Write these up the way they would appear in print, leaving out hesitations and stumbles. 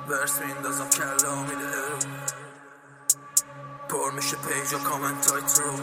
ورس میندازم کلا میده پر میشه پیج و کامنت های ترو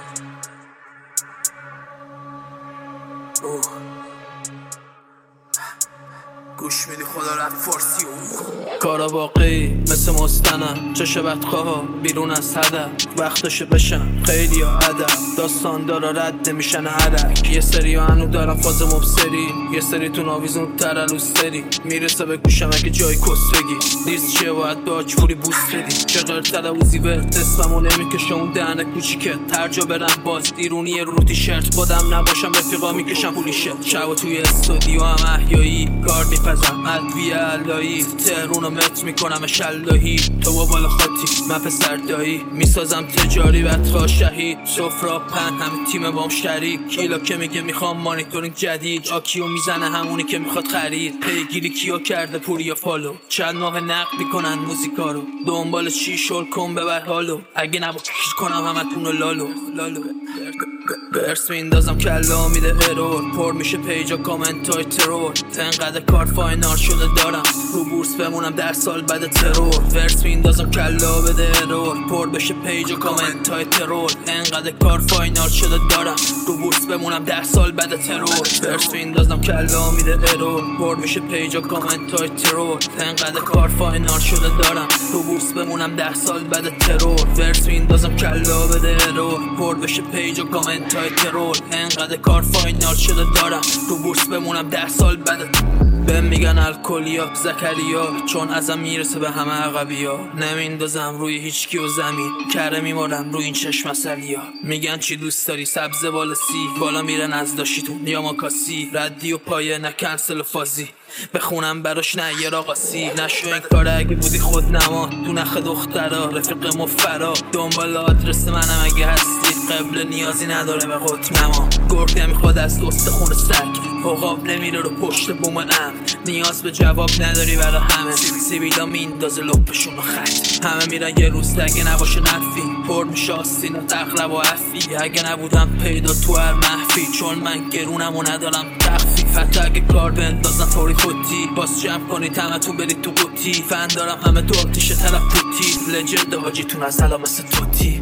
گوش میدی خدا رد فارسی کارا واقعی مثل مستنم چشه بدخواه بیرون از هدف وقتشه بشن خیلی ها ادب داستان دارا رد نمیشن عرق یه سری ها هنو دارم فاز مبصری یه سری تو ناویزون ترلوستری میرسه به گوشم اگه جای کس بگی دیست چیه باید باج پوری بوست بدی چقدر تلوزی ورد اسممو نمیکشه اون دهنه کوچیکه ترجا برم باز دیرونی رو تیشرت خودم نباشم رفیقا میکشم پولی شد شب توی استودیو هم احیایی کار میپزم ادویه علایی تهرون و مت میکنم شلاهی تو با بالا خاطی من پسر دایی میسازم تجاری بدخواه شهید سفرا پن همه تیم بام شریک کیلا که میگه میخوام مانیتورینگ جدید آکیو میزنه همونی که میخواد خرید پیگیری کیو کرده پوری یا فالو چند ماه نقد میکنن موزیکا رو دنبال چی شل کن ببر حالو اگه نبا کشیر کنم همتون رو لالو برس میندازم کلا میده ارور پر میشه پیجا کامنت های ترور تنقدر کار فاینال شده دارم رو بورس بمونم در سال بعد ترور ورس میندازم کلا بده ارور پر بشه پیجا کامنت های ترور انقدر کار فاینال شده دارم رو بورس بمونم در سال بعد ترور ورس میندازم کلا میده ارور پر میشه پیجا کامنت های ترور انقدر کار فاینال شده دارم رو بورس بمونم 10 سال بعد ترور ورس میندازم کلا بده ارور پر بشه پیجا کامنت های ترور انقدر کار فاینال شده دارم رو بورس بمونم 10 سال بعد بهم میگن الکلیا زکریا چون ازم میرسه به همه عقبیا نمیندازم روی هیچکی و زمین کره میمارم روی این چشم اصلیا میگن چی دوست داری سبز بالا سی بالا میرن از داشتیتون یا ماکاسی ردی و پایه نه کنسل و فازی بخونم براش نه یه راقاسی نشو این کاره اگه بودی خود نما تو نخ دخترا رفیق مفرا دنبال آدرس منم اگه هستی قبل نیازی نداره به قطب نما گرگ نمیخواد از دوست خون سگ عقاب نمیره رو پشت بوم ام نیاز به جواب نداری برا همه سیبیلا میندازه لپشون و خط همه میرن یه روز اگه نباشه نفی پر میشه آستینا تقلب و عفی اگه نبودم پیدا تو هر محفی چون من گرونم و ندارم تخفیف حتی اگه کار بندازم طوری فوتی باز جمع کنید همه تو برید تو قوطی فن دارم همه تو آتیشه طرف پوتی لجند حاجیتون از سلام مثل توتی